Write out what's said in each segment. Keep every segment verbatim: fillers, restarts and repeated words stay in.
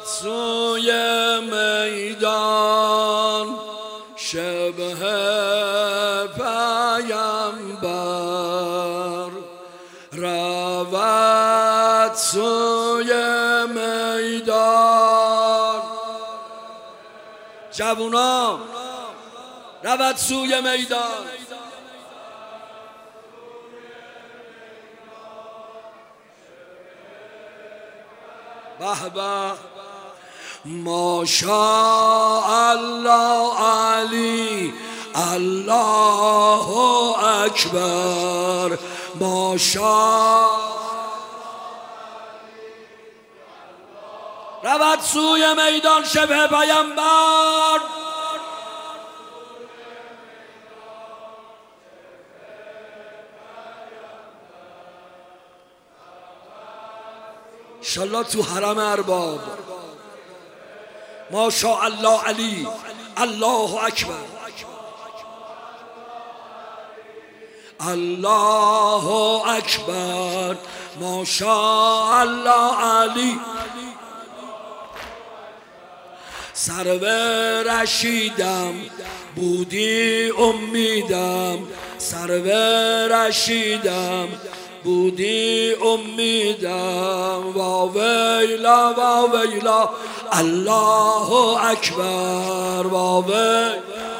سوی میدان شبه پیامبر، رود سوی میدان. جوونا رود سوی میدان. به به ماشاءالله علی الله اکبر. ماشاءالله رود سوی میدان شبه پیامبر. انشالله تو حرم ارباب. ماشاءالله علی الله اکبر. الله اکبر. ماشاءالله علی. سرو رشیدم بودی امیدم، سرو رشیدم بودی امیدم. وا ویلا وا ویلا الله اکبر. وا ویلا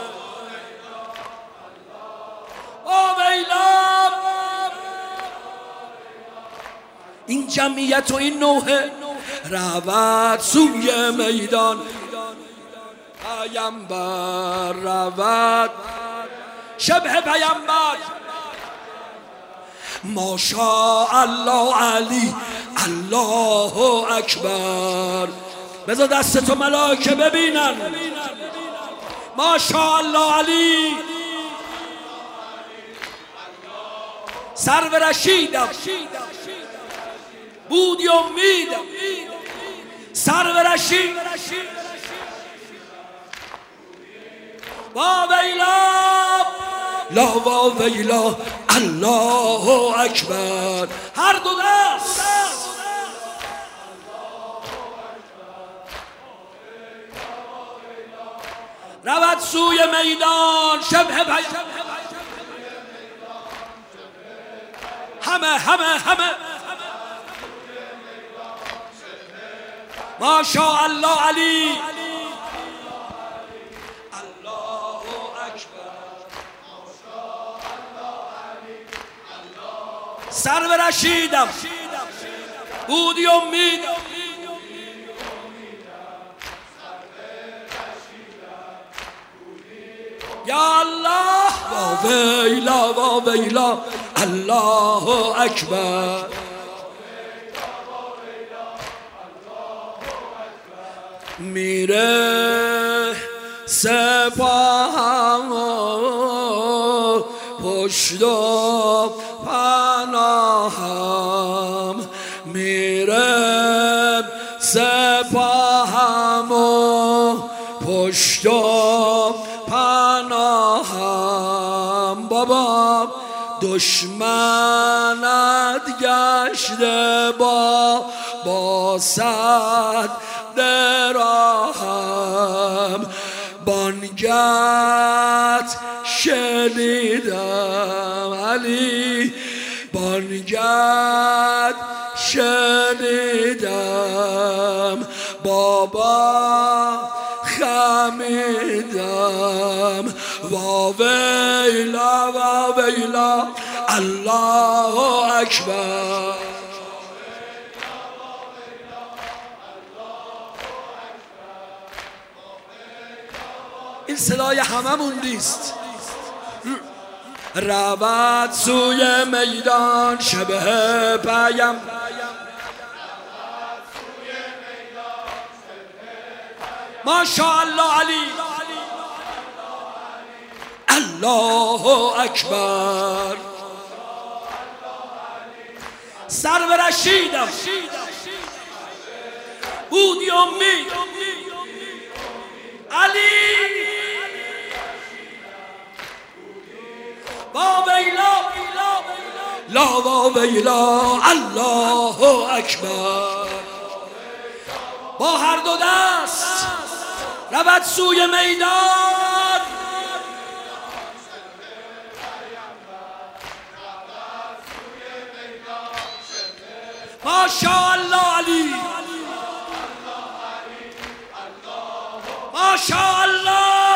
وا ویلا. این جمعیت و این نوحه رود سوی میدان پیامبر، رود شبه پیامبر. ماشاءالله علی الله اکبر. بذار دستتو ملائکه ببینن. ماشاءالله علی. سرو رشیدم بودی امیدم، سرو رشید. وا ویلا لا وا ویلا الله اکبر. هر دو دست. رود سوی میدان شبه پیامبر. همه همه همه ماشاءالله علی الله اکبر. سرو رشیدم بودی امیدم، یا الله. وا ویلا وا ویلا الله اکبر. میره سپاهم و پشت و پناهم، میره سپاهم و پشت و پناهم. بابا دشمنت گشته با با صد دراهم، بانگت شنیدم علی، بانگت شنیدم بابا خمیدم. وا ویلا وا ویلا الله اکبر. این صدای هممون نیست. رود سوی میدان شبه پیام، ماشاءالله علی الله اکبر. سرو رشیدم بودی امید علی. وا ویلا لا وا ویلا الله اکبر. با هر دو دست رود سوی میدان. ماشاءالله علی، ماشاءالله.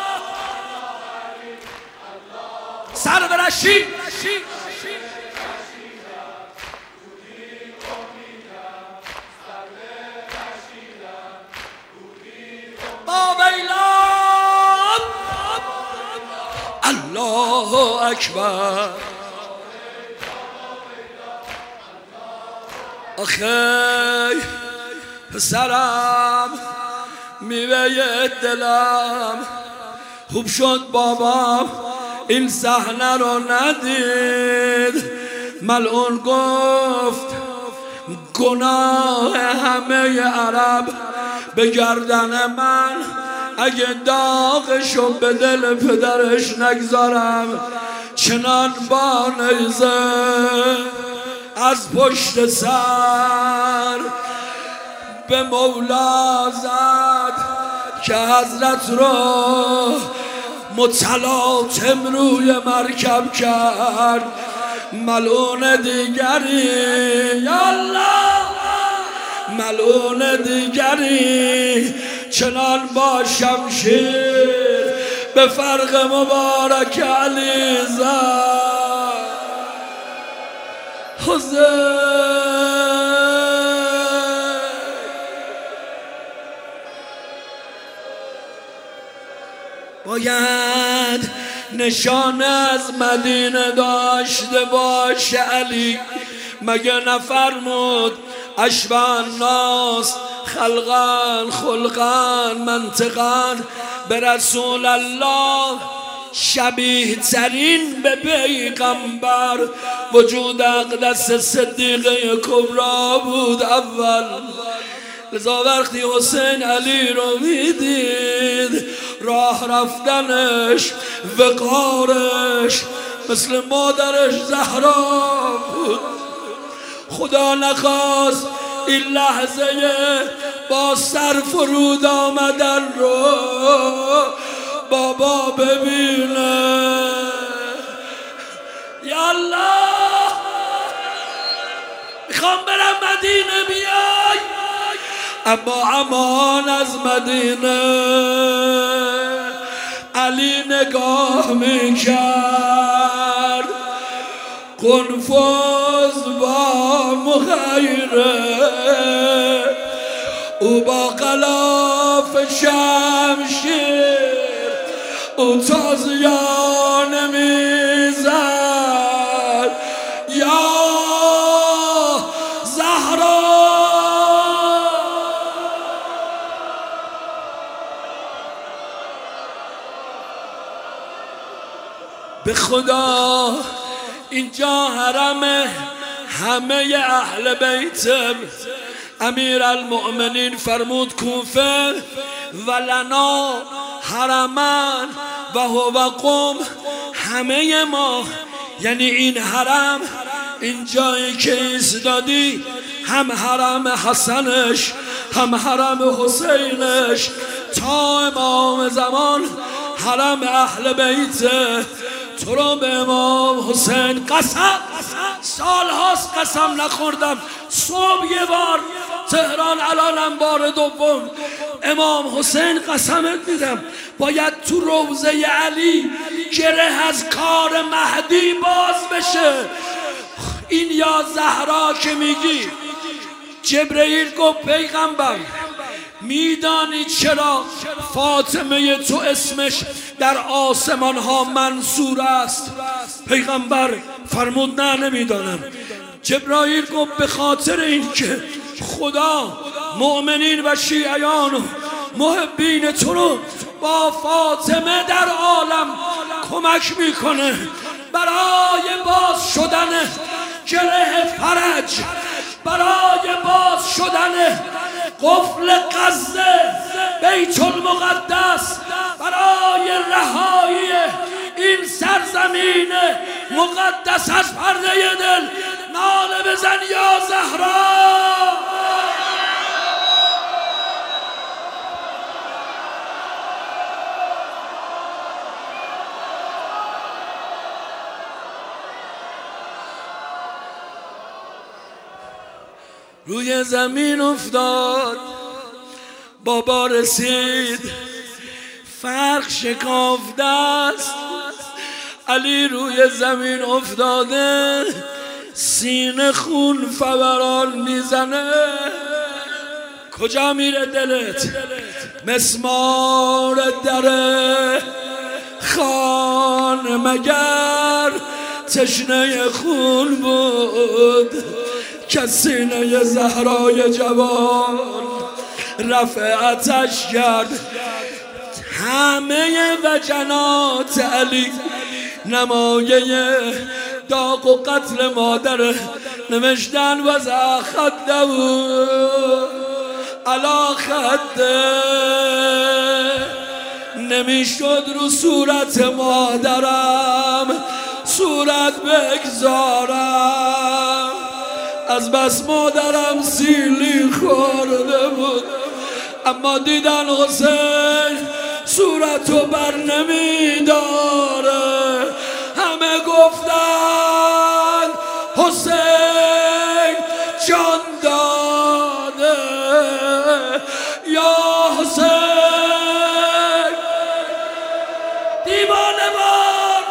سر برشید با ویلان. الله اکبر. آخی پسرم میوه دلم، خوب شد بابام این صحنه رو ندید. ملعون گفت گناه همه عرب به گردن من، اگه داغشو به دل پدرش نگذارم. چنان با نیزه از پشت سر به مولا زد که حضرت رو متلاطم روی مرکب کرد. ملعون دیگری، یا الله، ملعون دیگری چنان با شمشیر به فرق مبارک علی زد. حسین باید نشانه از مدینه داشته باشه علی. مگه نفرمود اشبه الناس خلقان خلقان منطقان به رسول الله شبیه ترین به پیغمبر وجود اقدس صدیقه کبرا بود اول. لذا وقتی حسین علی رو میدید راه رفتنش وقارش مثل مادرش زهرا بود. خدا نخواست این لحظه با سر فرود آمدن رو بابا ببینه. یا الله، میخوام برم مدینه بیای، اما امان از مدینه. علی نگاه میکرد قنفذ با مخیره، او با غلاف شمشیر او تازیانه میزد. یا زهرا به خدا اینجا حرم همه اهل بیت. امیر المؤمنین فرمود کوفه ولنا حرمان و هو قم، همه ما یعنی این حرم، این جایی که ایستادی هم حرم حسنش هم حرم حسینش تا امام زمان حرم اهل بیت. تو رو به امام حسین قسم، سال هاست قسم نخوردم. صبح یه بار تهران، الانم بار دوم. امام حسین قسمت میدم باید تو روضه علی گره از کار مهدی باز بشه. این یا زهرا که میگی، جبرئیل گفت پیغمبر میدانی چرا فاطمه تو اسمش در آسمان ها منصور است؟ پیغمبر فرمود نه نمیدانم. جبرائیل گفت به خاطر اینکه خدا مؤمنین و شیعیان و محبین تو رو با فاطمه در عالم کمک میکنه برای باز شدن گره فرج، برای باز شدن قفل غزه بیت المقدس، برای رهایی این سرزمین مقدس از پرده دل. ناله بزن یا زهرا. روی زمین افتاد، بابا رسید فرق شکافته است. علی روی زمین افتاده، سینه خون فوران میزنه. کجا میره دلت؟ مسمار در خان مگر تشنه خون بود که سینه زهرای جوان رفعتش کرد. همه وجنات علی نمایه داغ و قتل مادر نوشتن و زخده بود علا خده. نمیشد رو صورت مادرم صورت بگذارم، از بس مادرم سیلی خورده بود. اما دیدن حسین صورتو بر نمیداره، همه گفتن حسین جان داده. یا حسین دیوانه بار.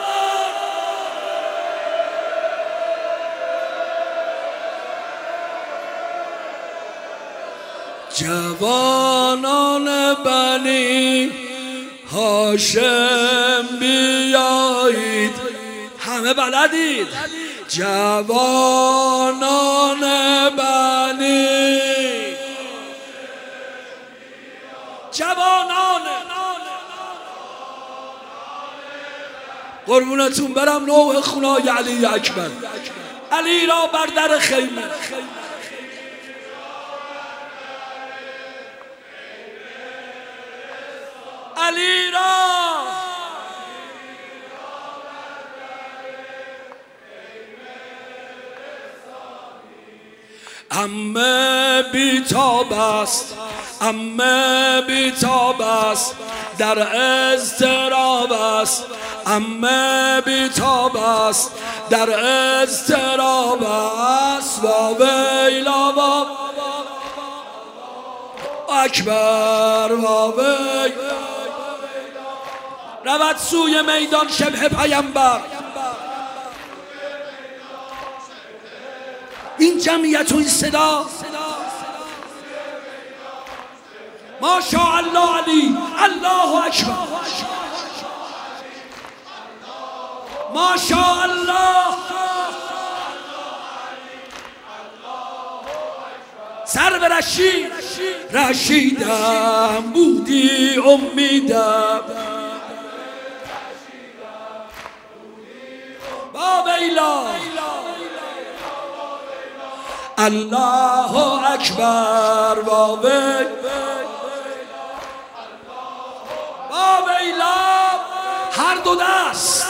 جوانان بنی هاشم بیایید، همه بلدید. جوانان بنی، جوانان قربونتون برم. نوح خونای علی اکبر، علی را بر در خیمه. علی را عمه بیتاب است، عمه بیتاب است، در اضطراب است. عمه بیتاب است، در اضطراب است. و ویلا و اکبر و ویلا. رود سوی میدان شبه پیامبر. این جمعیت و این صدا، ماشاءالله علی، الله اکبر، ماشاءالله. سر به رشید، رشیدم بودی امیدم. با ویلا الله اکبر و ویلا، با ویلا هر دو دست.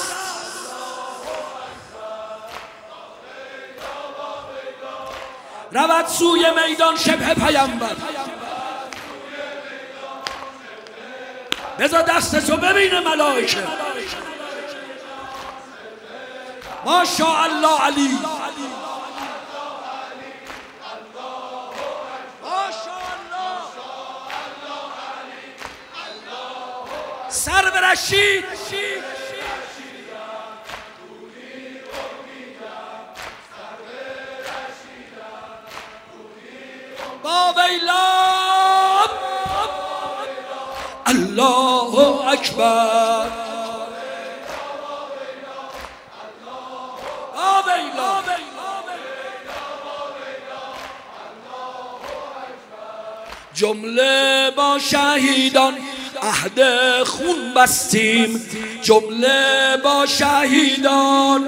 رود سوی میدان شبه پیامبر. بذار دستشو ببینه ملائکه. ماشاءالله علی، سر به رشید، با ویلا الله اکبر، با ویلا. جمله با شهیدان عهد خون بستیم، جمله با شهیدان،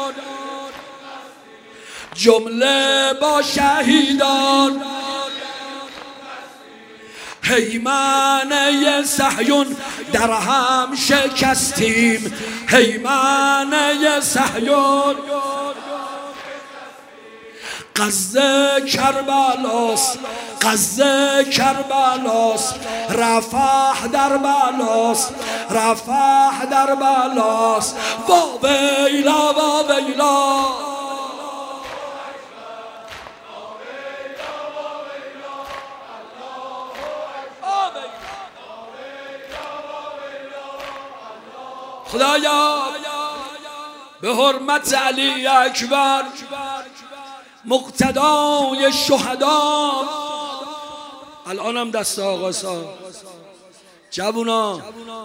جمله با شهیدان. پیمانه صهیون در هم شکستیم، پیمانه صهیون. غزه کربلاست، غزه کربلاست، رفح در بلاست، رفح در بلاست. وا ویلا، وا ویلا، خدایا به حرمت علی اکبر مقتدای شهدا. الانم دست آقا صاحب جوونا،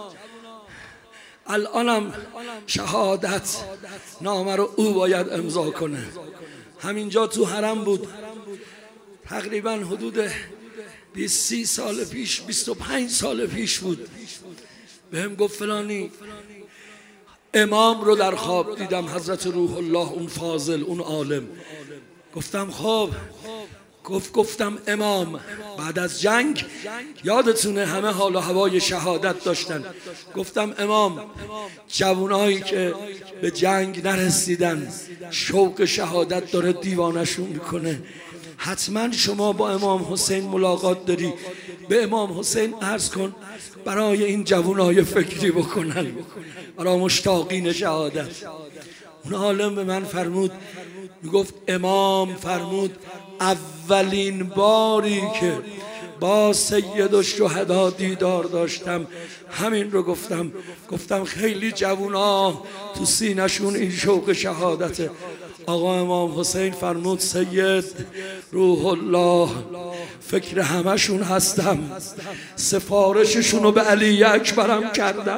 الانم شهادت نامه رو او باید امضا کنه. همینجا تو حرم بود، تقریبا حدود بیست سی سال پیش، بیست و پنج سال پیش بود. بهم گفت فلانی امام رو در خواب دیدم، حضرت روح الله، اون فاضل، اون عالم. گفتم خب، گفت گفتم امام بعد از جنگ یادتونه همه حال و هوای شهادت داشتن. گفتم امام جوانایی که به جنگ نرسیدن شوق شهادت داره دیوانشون میکنه، حتما شما با امام حسین ملاقات داری، به امام حسین عرض کن برای این جوانای فکری بکنن، برای مشتاقین شهادت. اون عالم به من فرمود، میگفت امام فرمود اولین باری که با سید الشهدا دیدار داشتم همین رو گفتم. گفتم خیلی جوونا تو سینشون این شوق شهادته. آقا امام حسین فرمود سید روح الله فکر همشون هستم، سفارششون رو به علی اکبرم کردم.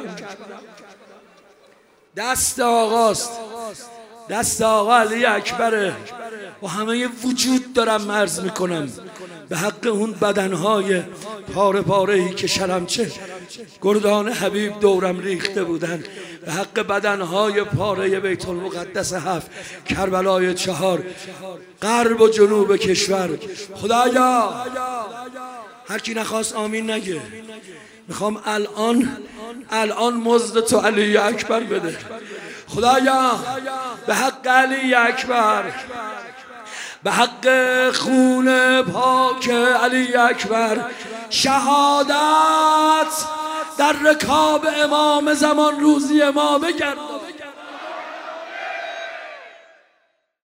دست آقاست، دست آقا علی اکبره. و همه وجود دارم عرض میکنم به حق اون بدنهای پاره پاره‌ای که شلمچه گردان حبیب دورم ریخته بودن، به حق بدنهای پاره بیت المقدس هفت، کربلای چهار، غرب و جنوب کشور. خدایا هر کی نخواست آمین نگه. میخوام الان الان مزد تو علی اکبر بده. خدایا به حق علی اکبر، به حق خون پاک علی اکبر، شهادت در رکاب امام زمان روزی ما بگرد.